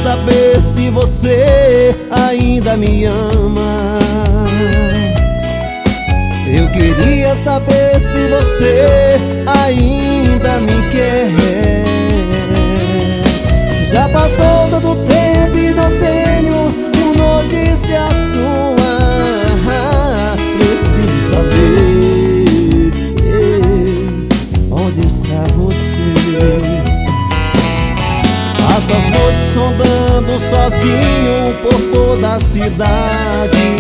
saber se você ainda me ama. Eu queria saber se você ainda me quer. Já passou todo o tempo e não tenho notícia sua. Preciso saber onde está você. Passo as noites sondando sozinho por toda a cidade.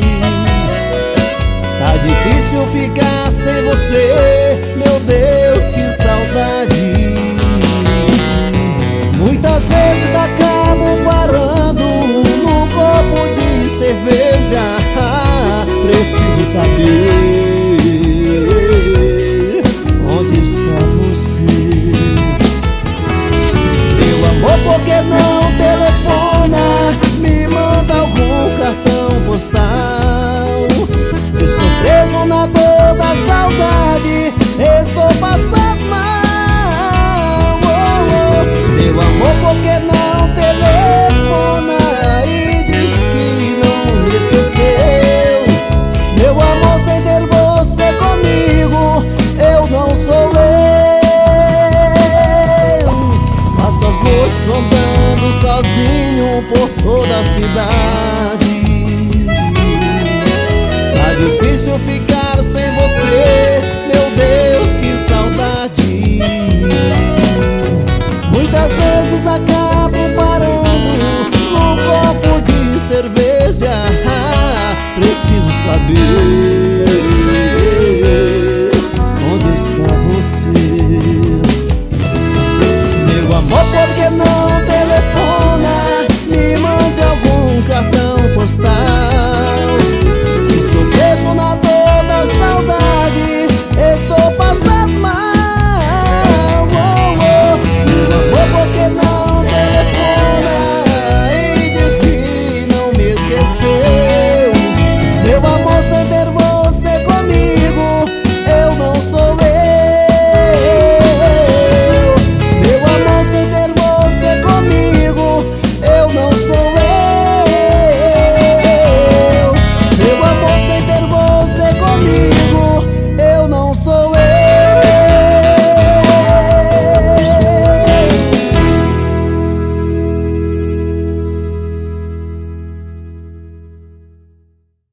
Tá difícil ficar sem você, meu Deus, que saudade. Muitas vezes acabo parando num copo de cerveja. Preciso saber onde está você. Meu amor, por que não telefona? Me manda algum cartão postal. Estou preso na dor da saudade, estou passando mal. Meu amor, por que não telefona e diz que não me esqueceu? Meu amor, sem ter você comigo, eu não sou eu. Passo as noites sondando sozinho por toda a cidade. Tá difícil ficar sem você, meu Deus, que saudade. Muitas vezes acabo parando num copo de cerveja. Preciso saber onde está você. Meu amor, por que não